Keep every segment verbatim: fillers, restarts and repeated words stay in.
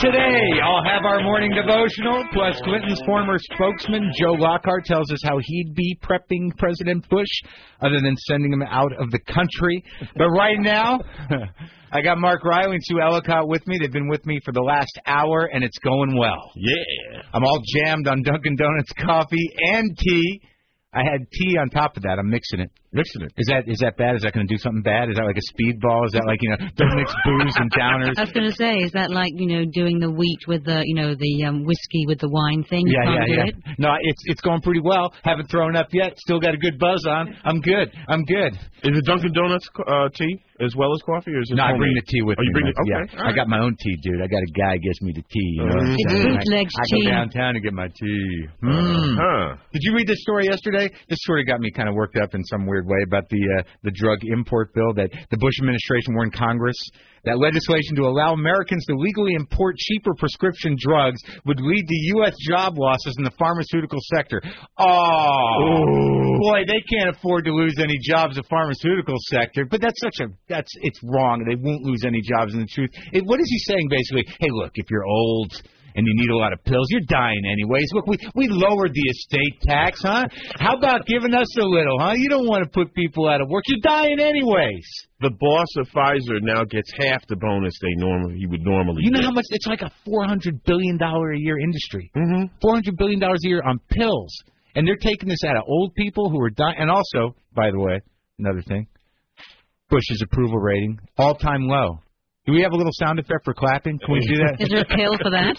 Today, I'll have our morning devotional, plus Clinton's former spokesman, Joe Lockhart, tells us how he'd be prepping President Bush, other than sending him out of the country. But right now, I got Mark Riley and Sue Ellicott with me. They've been with me for the last hour, and it's going well. Yeah. I'm all jammed on Dunkin' Donuts coffee and tea. I had tea on top of that. I'm mixing it. Mixing it. Is that is that bad? Is that going to do something bad? Is that like a speedball? Is that like, you know, don't mix booze and downers? I was going to say, is that like, you know, doing the wheat with the, you know, the um, whiskey with the wine thing? You yeah, can't yeah, do yeah. it? No, it's it's going pretty well. Haven't thrown up yet. Still got a good buzz on. I'm good. I'm good. Is it Dunkin' Donuts uh, tea as well as coffee? Or is it no, I homemade? bring the tea with oh, me. You bring it? Okay. Yeah. Right. I got my own tea, dude. I got a guy gets me the tea. You know mm-hmm. what I'm saying? Bootlegs I, I tea. go downtown to get my tea. Mm. Uh-huh. Did you read this story yesterday? This sort of got me kind of worked up in some weird way about the uh, the drug import bill that the Bush administration warned Congress that legislation to allow Americans to legally import cheaper prescription drugs would lead to U S job losses in the pharmaceutical sector. Oh, Ooh. boy, they can't afford to lose any jobs in the pharmaceutical sector. But that's such a that's it's wrong. They won't lose any jobs in the truth. It, what is he saying basically? Hey, look, if you're old and you need a lot of pills, you're dying anyways. Look, we we lowered the estate tax, huh? How about giving us a little, huh? You don't want to put people out of work. You're dying anyways. The boss of Pfizer now gets half the bonus they normally he would normally. You know get. how much? It's like a four hundred billion dollars a year industry. Mm-hmm. four hundred billion dollars a year on pills. And they're taking this out of old people who are dying. And also, by the way, another thing, Bush's approval rating, all-time low. Do we have a little sound effect for clapping? Can we do that? Is there a pill for that?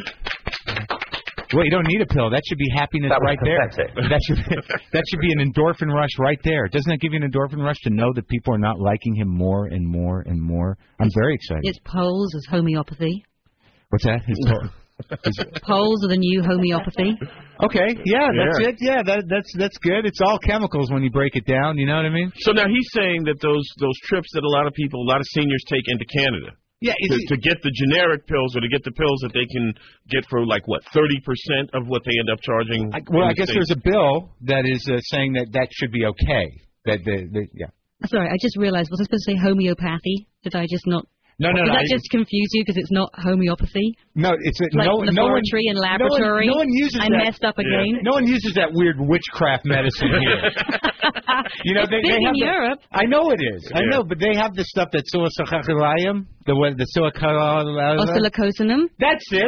Well, you don't need a pill. That should be happiness that right there. That's it. That should be, that should be an endorphin rush right there. Doesn't that give you an endorphin rush to know that people are not liking him more and more and more? I'm very excited. It's polls as homeopathy. What's that? His pol- his polls are the new homeopathy. Okay, yeah, that's yeah. it. Yeah, that, that's that's good. It's all chemicals when you break it down. You know what I mean? So now he's saying that those those trips that a lot of people, a lot of seniors take into Canada. Yeah, to, to get the generic pills or to get the pills that they can get for like what thirty percent of what they end up charging. I, well, I guess States. there's a bill that is uh, saying that that should be okay. That the, the yeah. Sorry, I just realized. Was I supposed to say homeopathy? Did I just not? No, no, Did no. that I, just confuse you because it's not homeopathy? No, it's a, like no, laboratory no one, and laboratory. No one, no one uses I that. messed up again. Yeah. No one uses that weird witchcraft medicine here. You know, they, Big they have in the, Europe. I know it is. I Yeah. know, but they have the stuff that's psilocybin, the what, the psilocybin. Oscillocosinem. That's it.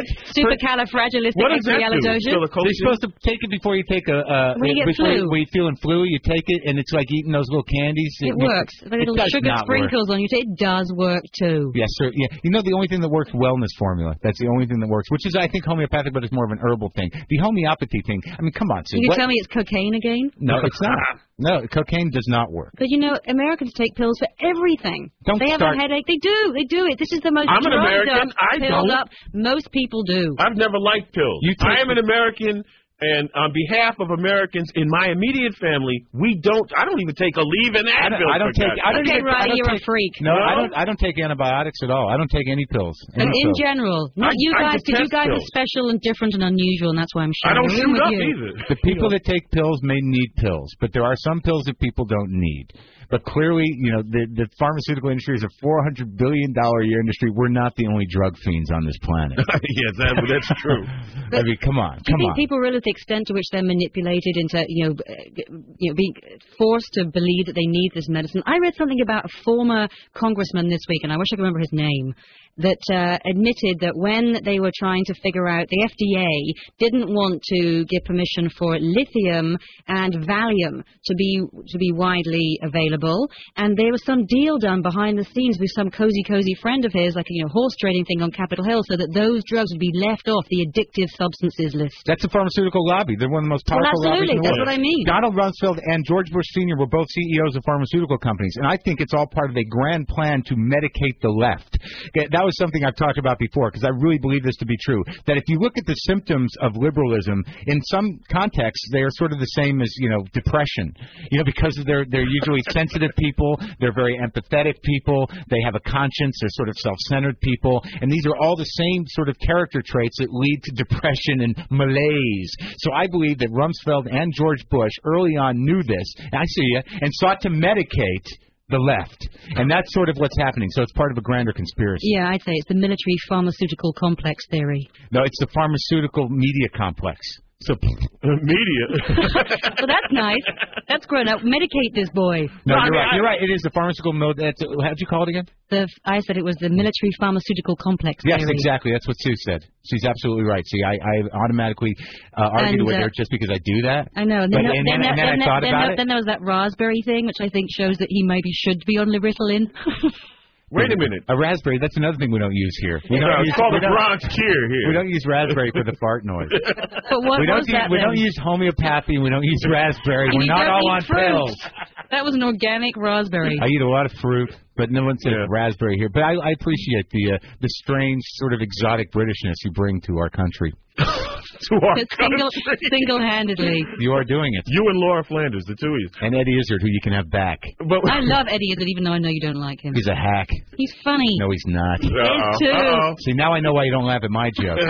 Supercalifragilisticexpialidocious. You're supposed to take it before you take a. Uh, When you get before flu. You, when you're feeling flu, you take it, and it's like eating those little candies. It, it works. The it little does sugar not sprinkles work. on you. It does work too. Yes, sir. Yeah, you know the only thing that works, wellness formula. That's the only thing that works, which is I think homeopathic, but it's more of an herbal thing. The homeopathy thing. I mean, come on, Sue. You What? can tell me it's cocaine again? No, it's not. No, cocaine does not work. But you know, Americans take pills for everything. Don't they have start- a headache. They do. They do it. This is the most I'm an drugged American. up, I pilled don't. up. Most people do. I've never liked pills. You take I am an American, and on behalf of Americans in my immediate family, we don't. I don't even take a leave in I don't, Advil. I don't for take. God's I don't Okay, even, I Riley, don't you're take, a freak. No, No? I don't. I don't take antibiotics at all. I don't take any pills. Any And in pills. general, not I- you I guys, because you detest guys pills. are special and different and unusual, and that's why I'm I sharing don't a room shoot with up you. either. The people that take pills may need pills, but there are some pills that people don't need. But clearly, you know, the, the pharmaceutical industry is a four hundred billion dollars a year industry. We're not the only drug fiends on this planet. yes, that, that's true. I mean, come on, Do you come think on. people realize the extent to which they're manipulated into, you know, uh, you know, being forced to believe that they need this medicine? I read something about a former congressman this week, and I wish I could remember his name, that uh, admitted that when they were trying to figure out, the F D A didn't want to give permission for lithium and Valium to be to be widely available, and there was some deal done behind the scenes with some cozy, cozy friend of his, like a you know, horse trading thing on Capitol Hill, so that those drugs would be left off the addictive substances list. That's the pharmaceutical lobby. They're one of the most Well, powerful lobbies absolutely. in the That's world. what I mean. Donald Rumsfeld and George Bush Senior were both C E Os of pharmaceutical companies, and I think it's all part of a grand plan to medicate the left. Okay, that was something I've talked about before, because I really believe this to be true, that if you look at the symptoms of liberalism, in some contexts, they are sort of the same as, you know, depression. You know, because they're they're usually sensitive people, they're very empathetic people, they have a conscience, they're sort of self-centered people, and these are all the same sort of character traits that lead to depression and malaise. So I believe that Rumsfeld and George Bush early on knew this, and I see you, and sought to medicate the left. And that's sort of what's happening. So it's part of a grander conspiracy. Yeah, I'd say it's the military pharmaceutical complex theory. No, it's the pharmaceutical media complex. So media. Well, that's nice. That's grown up. Medicate this boy. No, No, I you're mean, right. I- You're right. It is the pharmaceutical mil- that's how'd you call it again? The, I said it was the military pharmaceutical complex Yes, theory. exactly. That's what Sue said. She's absolutely right. See, I, I automatically uh, argued And, with uh, her just because I do that. I know. And But- then, and then, then- and then I then, thought then, about then, it. then there was that raspberry thing, which I think shows that he maybe should be on Ritalin. Wait a minute. A raspberry, that's another thing we don't use here. We No, don't it's use, called we a don't- bronze cure here. We don't use raspberry for the fart noise. But what we don't was use, that we then? don't use homeopathy and we don't use raspberry. And We're you not don't all eat on fruit. pills. That was an organic raspberry. I eat a lot of fruit, but no one said Yeah. raspberry here. But I, I appreciate the uh, the strange sort of exotic Britishness you bring to our country. to our Single, country. single-handedly. You are doing it. You and Laura Flanders, the two of you. And Eddie Izzard, who you can have back. But I love Eddie Izzard, even though I know you don't like him. He's a hack. He's funny. No, he's not. He is too. Uh-oh. See, now I know why you don't laugh at my joke.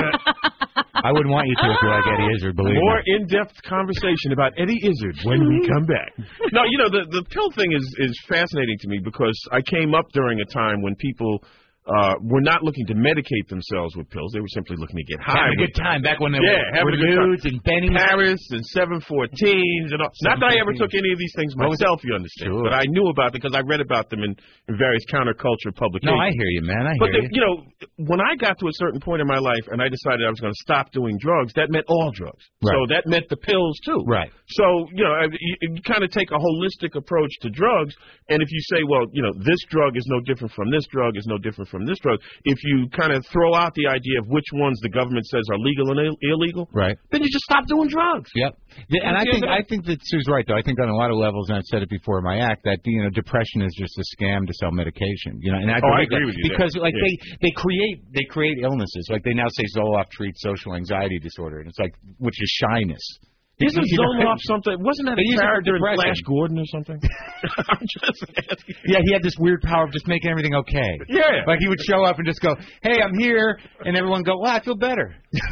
I wouldn't want you to if you like Eddie Izzard, believe More me. in-depth conversation about Eddie Izzard when we come back. No, you know, the, the pill thing is, is fascinating to me because I came up during a time when people uh, were not looking to medicate themselves with pills. They were simply looking to get high. Having a with good time back when they Yeah, were having a good time. nudes and Benny's. Paris and seven fourteens and all. Not that I ever took any of these things What was myself, you understand. Sure. But I knew about them because I read about them in, in various counterculture publications. No, I hear you, man. I But, hear the, you. you know, when I got to a certain point in my life and I decided I was going to stop doing drugs, that meant all drugs. Right. So that meant the pills, too. Right. So, you know, you, you kind of take a holistic approach to drugs, and if you say, well, you know, this drug is no different from this drug, is no different from this drug, if you kind of throw out the idea of which ones the government says are legal and Ill- illegal, Right. then you just stop doing drugs. Yep. Yeah, and I You think know? I think that Sue's right though. I think on a lot of levels, and I've said it before in my act, that you know depression is just a scam to sell medication. You know, and I, Oh, I believe agree that with you there. because like Yeah. they they create they create illnesses. Like they now say Zoloft treats social anxiety disorder, and it's like which is shyness. Isn't You know, Zoloft something? Wasn't that They a use it for character in depression. Flash Gordon or something? I'm just asking. Yeah, he had this weird power of just making everything okay. Yeah. Like he would show up and just go, "Hey, I'm here," and everyone go, "Wow, I feel better."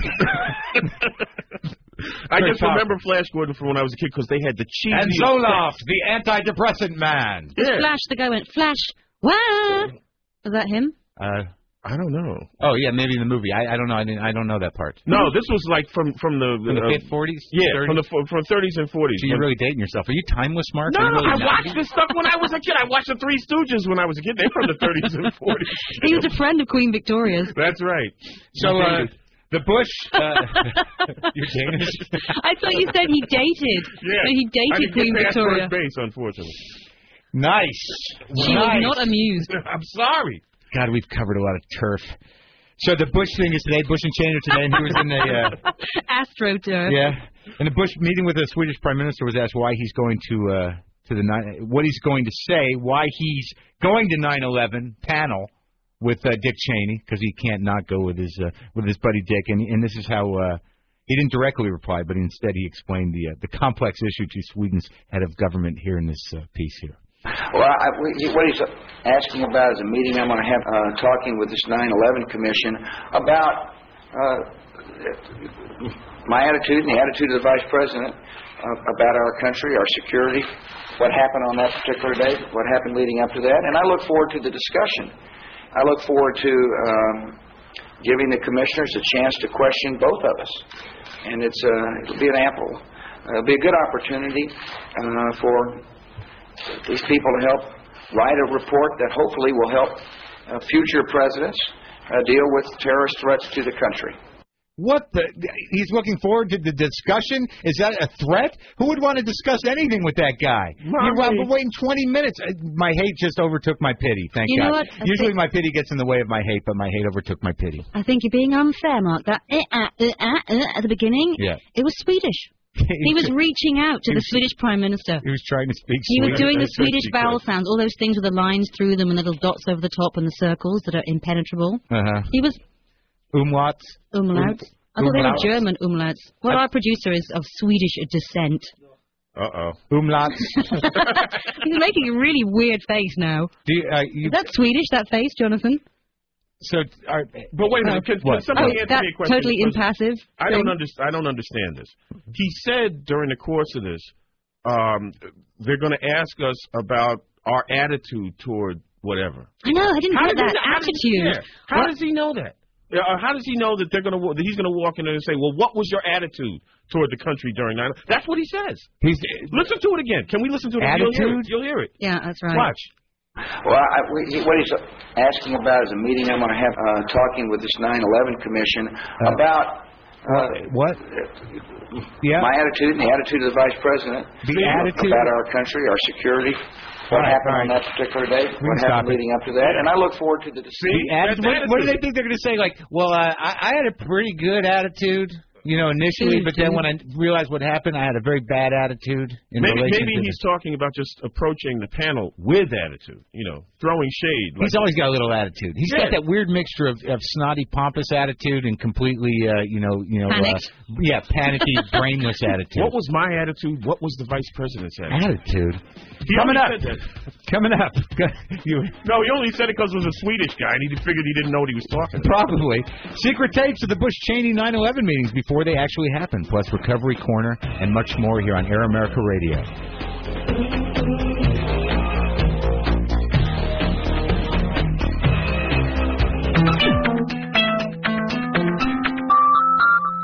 I Very just powerful. remember Flash Gordon from when I was a kid because they had the cheesy. And Zoloft, the antidepressant man. Yeah. Flash, the guy went, Flash, wah! Was that him? Uh, I don't know. oh yeah, maybe in the movie. I, I don't know. I, didn't, I don't know that part. No, this was like from from the From the uh, fifties, forties, yeah, thirties? from the fo- from thirties and forties. So you're really dating yourself. Are you timeless, Mark? No, Are you no, really I watched this stuff when I was a kid. I watched the Three Stooges when I was a kid. They're from the thirties and forties. He was a friend of Queen Victoria's. That's right. So uh, Dated. the Bush. Uh, you're Danish. I thought you said he dated. Yeah. So he I dated didn't Queen get past Victoria. first base, unfortunately. Nice. She nice. was not amused. I'm sorry. God, we've covered a lot of turf. So the Bush thing is today. Bush and Cheney are today, and he was in the. Uh, AstroTurf. Yeah, and the Bush meeting with the Swedish Prime Minister was asked why he's going to uh, to the nine, what he's going to say, why he's going to nine eleven panel with uh, Dick Cheney because he can't not go with his uh, with his buddy Dick, and and this is how uh, he didn't directly reply, but instead he explained the uh, the complex issue to Sweden's head of government here in this uh, piece here. Well, I, what he's asking about is a meeting I'm going to have uh, talking with this nine eleven Commission about uh, my attitude and the attitude of the Vice President uh, about our country, our security, what happened on that particular day, what happened leading up to that, and I look forward to the discussion. I look forward to um, giving the commissioners a chance to question both of us, and it's uh, it'll be an ample, uh, it'll be a good opportunity uh, for these people to help write a report that hopefully will help uh, future presidents uh, deal with terrorist threats to the country. What the? He's looking forward to the discussion? Is that a threat? Who would want to discuss anything with that guy? Mommy. You're been waiting twenty minutes. Uh, My hate just overtook my pity. Thank You know God. what? I Usually think- my pity gets in the way of my hate, but my hate overtook my pity. I think you're being unfair, Mark. That uh, uh, uh, uh, at the beginning, Yeah. it was Swedish. He was reaching out to the Swedish Prime Minister. He was trying to speak He was Swedish. doing the That's what Swedish she vowel said. sounds, all those things with the lines through them and little dots over the top and the circles that are impenetrable. Uh-huh. He was Umlauts. umlauts. I thought they were umlauts. German umlauts. Well, our producer is of Swedish descent. Uh-oh. Umlauts. He's making a really weird face now. Do you, uh, you, Is that Swedish, that face, Jonathan? so, are, But wait a minute. Can, can What? somebody Oh, answer that me a question? totally Because impassive. I don't thing? understand. I don't understand this. He said during the course of this, um, they're going to ask us about our attitude toward whatever. I know. I didn't How get does that he, how attitude. Does he, how does he know that? Uh, how does he know that they're gonna that he's gonna walk in there and say, "Well, what was your attitude toward the country during nine eleven?" That's what he says. He's listen to it again. Can we listen to it? Attitude? You'll hear it. You'll hear it. Yeah, that's right. Watch. Well, I, what he's asking about is a meeting I'm going to have uh, talking with this nine eleven Commission Uh, about uh, what? Yeah. my attitude and the attitude of the Vice President The attitude about our country, our security, what right, happened right. on that particular day, We what can happened stop it. leading up to that, and I look forward to the decision. The attitude, what, what do they think they're going to say? Like, well, uh, I, I had a pretty good attitude, you know, initially, but then when I realized what happened, I had a very bad attitude in Maybe, relation maybe to he's talking about just approaching the panel with attitude, you know, throwing shade. Like He's always got a little attitude. He's Yeah. got that weird mixture of, of snotty, pompous attitude and completely, uh, you know, you know, uh, Panicked. yeah, panicky, brainless attitude. What was my attitude? What was the Vice President's attitude? attitude? He Coming only up. said that. Coming up. you, No, he only said it because it was a Swedish guy, and he figured he didn't know what he was talking about. Probably. Secret tapes of the Bush-Cheney nine eleven meetings before they actually happened, plus Recovery Corner and much more here on Air America Radio.